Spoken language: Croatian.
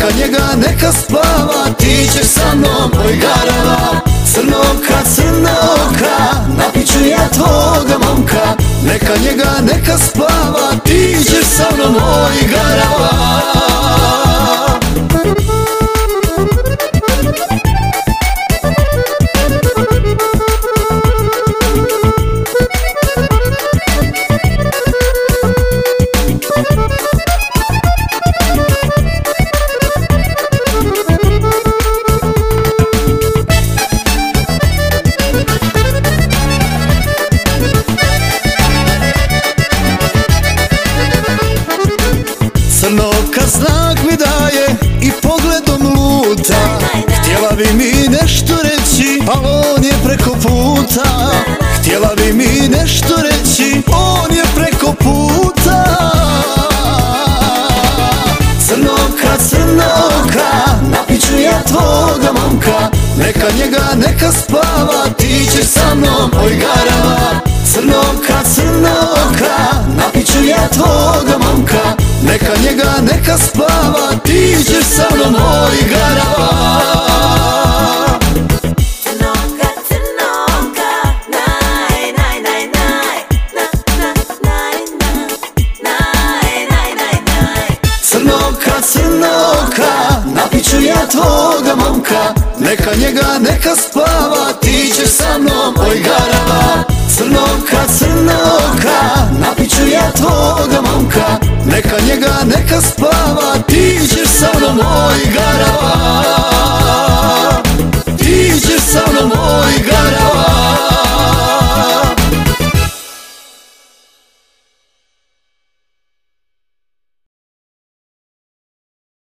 neka njega, neka spava, ti ćeš sa mnom, oj garava. Crnoka, crnoka, napit ću ja tvoga momka, neka njega, neka spava, ti ćeš sa mnom, oj garava. Crnoka znak mi daje i pogledom luta, htjela bi mi nešto reći, al on je preko puta. Htjela bi mi nešto reći, on je preko puta. Crnoka, crnoka, napit ću ja tvoga momka, neka njega, neka spava, ti ćeš sa mnom, oj garava. Crnoka, crnoka, napit ću ja tvoga momka, neka njega, neka spava, ti ćeš sa mnom, oj garava. Crnoka, crnoka, naj, naj, naj, naj, naj, naj, naj, naj, naj. Crnoka, crnoka, napit ću ja tvoga momka, neka njega, neka spava, ti ćeš sa mnom, oj garava. Crnoka, crnoka, napit ću ja tvoga momka, neka njega, neka spava.